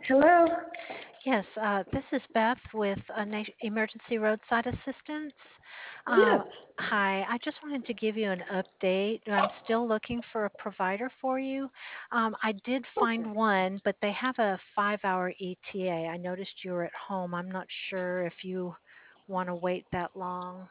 Hello. Yes, this is Beth with Emergency Roadside Assistance. Yes. Uh, Hi, I just wanted to give you an update. I'm still looking for a provider for you. I did Okay. find one, but they have a 5-hour ETA. I noticed you were at home. I'm not sure if you want to wait that long.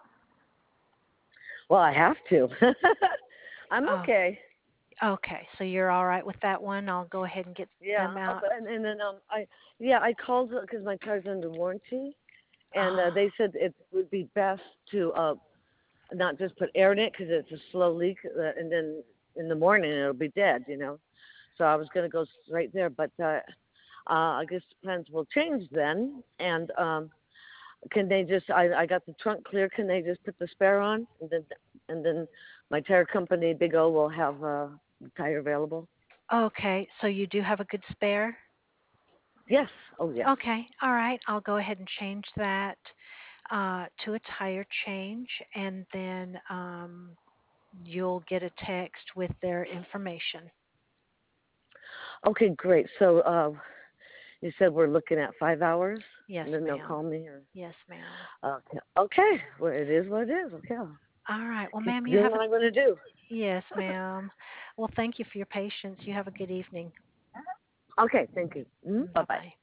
Well, I have to. I'm Oh, okay. okay. So you're all right with that one? I'll go ahead and get Yeah. them out. But and then I called because my car's under warranty, and Ah, they said it would be best to not just put air in it because it's a slow leak, and then in the morning it'll be dead. So I was gonna go straight there, but I guess plans will change then. And can they just? I got the trunk clear. Can they just put the spare on, and then my tire company, Big O, will have the tire available? okay. So you do have a good spare? Yes. Oh yes. Okay, all right. I'll go ahead and change that to a tire change, and then you'll get a text with their information. Okay, great. So you said we're looking at 5 hours, Yes, and then they'll ma'am. call me. Or Yes, ma'am. okay. Okay. Well, it is what it is. Okay. I'll All right. Well, keep ma'am, you doing have what a I'm going to do. yes, ma'am. Well, thank you for your patience. You have a good evening. Okay. Thank you. Bye Bye bye. bye.